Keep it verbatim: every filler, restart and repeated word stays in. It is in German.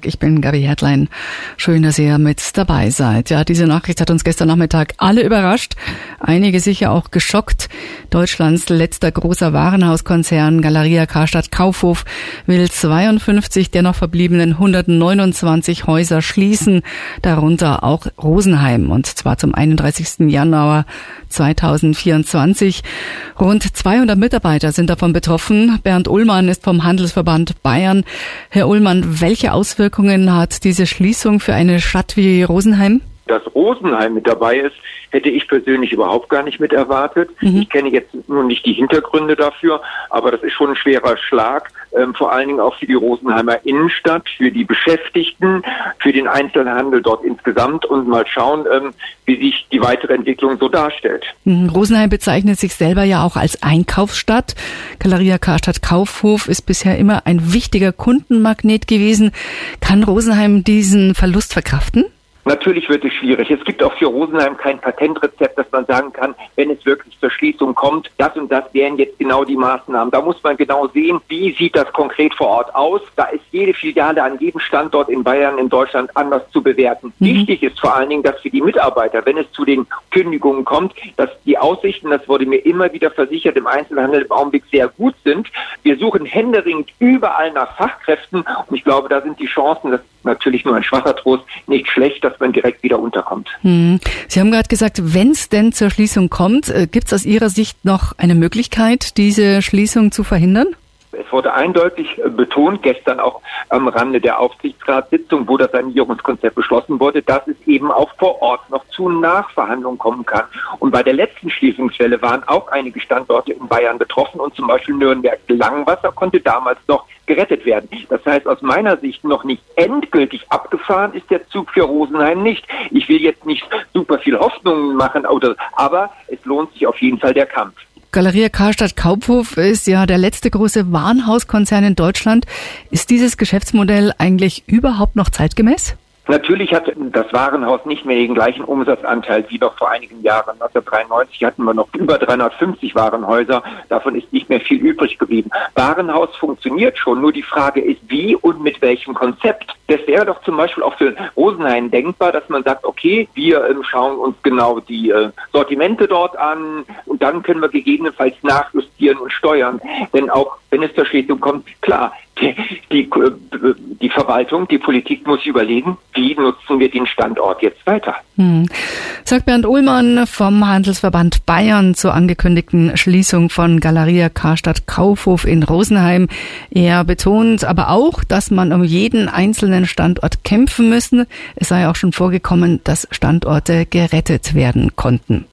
Tag, ich bin Gabi Hertlein. Schön, dass ihr mit dabei seid. Ja, diese Nachricht hat uns gestern Nachmittag alle überrascht, einige sicher auch geschockt. Deutschlands letzter großer Warenhauskonzern Galeria Karstadt Kaufhof will zweiundfünfzig der noch verbliebenen hundertneunundzwanzig Häuser schließen, darunter auch Rosenheim, und zwar zum einunddreißigsten Januar zweitausendvierundzwanzig. Rund zweihundert Mitarbeiter sind davon betroffen. Bernd Ullmann ist vom Handelsverband Bayern. Herr Ullmann, welche Auswirkungen hat diese Schließung für eine Stadt wie Rosenheim? Dass Rosenheim mit dabei ist, hätte ich persönlich überhaupt gar nicht mit erwartet. Mhm. Ich kenne jetzt nun nicht die Hintergründe dafür, aber das ist schon ein schwerer Schlag, ähm, vor allen Dingen auch für die Rosenheimer Innenstadt, für die Beschäftigten, für den Einzelhandel dort insgesamt, und mal schauen, ähm, wie sich die weitere Entwicklung so darstellt. Mhm. Rosenheim bezeichnet sich selber ja auch als Einkaufsstadt. Galeria Karstadt Kaufhof ist bisher immer ein wichtiger Kundenmagnet gewesen. Kann Rosenheim diesen Verlust verkraften? Natürlich wird es schwierig. Es gibt auch für Rosenheim kein Patentrezept, dass man sagen kann, wenn es wirklich zur Schließung kommt, das und das wären jetzt genau die Maßnahmen. Da muss man genau sehen, wie sieht das konkret vor Ort aus. Da ist jede Filiale an jedem Standort in Bayern, in Deutschland anders zu bewerten. Mhm. Wichtig ist vor allen Dingen, dass für die Mitarbeiter, wenn es zu den Kündigungen kommt, dass die Aussichten, das wurde mir immer wieder versichert, im Einzelhandel im Augenblick sehr gut sind. Wir suchen händeringend überall nach Fachkräften, und ich glaube, da sind die Chancen, das ist natürlich nur ein schwacher Trost, nicht schlecht, dass man direkt wieder unterkommt. Hm. Sie haben gerade gesagt, wenn es denn zur Schließung kommt, gibt es aus Ihrer Sicht noch eine Möglichkeit, diese Schließung zu verhindern? Es wurde eindeutig betont, gestern auch am Rande der Aufsichtsratssitzung, wo das Sanierungskonzept beschlossen wurde, dass es eben auch vor Ort noch zu Nachverhandlungen kommen kann. Und bei der letzten Schließungswelle waren auch einige Standorte in Bayern betroffen, und zum Beispiel Nürnberg-Langwasser konnte damals noch gerettet werden. Das heißt, aus meiner Sicht noch nicht endgültig abgefahren ist der Zug für Rosenheim nicht. Ich will jetzt nicht super viel Hoffnungen machen, aber es lohnt sich auf jeden Fall der Kampf. Galeria Karstadt Kaufhof ist ja der letzte große Warenhauskonzern in Deutschland. Ist dieses Geschäftsmodell eigentlich überhaupt noch zeitgemäß? Natürlich hat das Warenhaus nicht mehr den gleichen Umsatzanteil wie noch vor einigen Jahren. neunzehnhundertdreiundneunzig hatten wir noch über dreihundertfünfzig Warenhäuser. Davon ist nicht mehr viel übrig geblieben. Warenhaus funktioniert schon, nur die Frage ist, wie und mit welchem Konzept. Das wäre doch zum Beispiel auch für Rosenheim denkbar, dass man sagt, okay, wir äh, schauen uns genau die äh, Sortimente dort an, und dann können wir gegebenenfalls nachjustieren und steuern. Denn auch wenn es zur Schließung kommt, klar, die, die, die Verwaltung, die Politik muss überlegen, wie nutzen wir den Standort jetzt weiter. Hm. Sagt Bernd Ullmann vom Handelsverband Bayern zur angekündigten Schließung von Galeria Karstadt Kaufhof in Rosenheim. Er betont aber auch, dass man um jeden einzelnen Standort kämpfen müsse. Es sei auch schon vorgekommen, dass Standorte gerettet werden konnten.